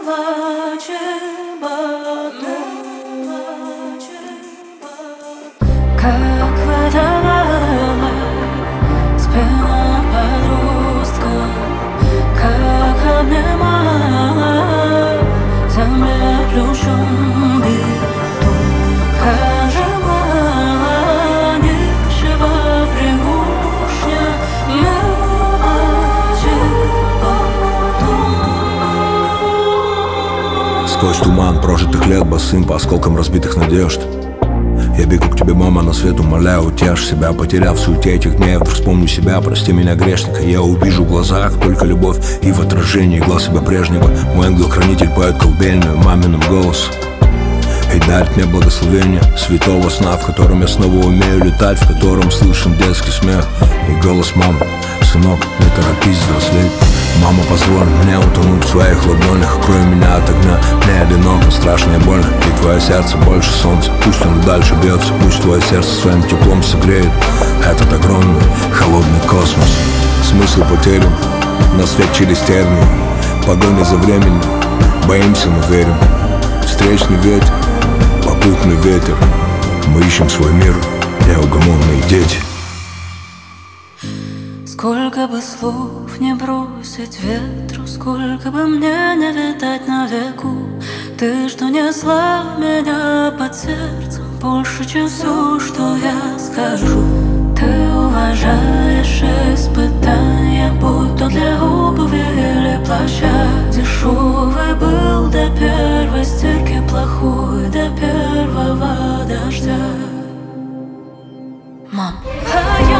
Как выдавала спина подростка, как обнимала замедлющим биту, кажемала ничего пригушня, Сквозь туман прожитых лет босым по осколкам разбитых надежд я бегу к тебе, мама, на свет умоляю, утешь себя, потеряв в суете этих дней. Я вдруг вспомню себя, прости меня, грешника. Я увижу в глазах только любовь, и в отражении глаз себя прежнего мой ангел-хранитель поет колыбельную маминым голосом и дарит мне благословение святого сна, в котором я снова умею летать, в котором слышен детский смех и голос мамы: сынок, не торопись взрослеть. Мама, позволь мне утонуть в своих ладонях, укрой меня от огня, мне одиноко, страшно и больно, и твое сердце больше солнца. Пусть оно дальше бьется, пусть твое сердце своим теплом согреет этот огромный, холодный космос. Смысл потерян, на свет через тернии, погоня за временем, боимся, но верим. Встречный ветер, попутный ветер, мы ищем свой мир, неугомонные дети. Сколько бы слов не бросить ветру, сколько бы мне не витать на веку, ты, что несла меня под сердцем больше, чем все, что я скажу. Ты уважаешь испытания, будь то для обуви или плаща. Дешевый был до первой стирки, плохой до первого дождя. Мам,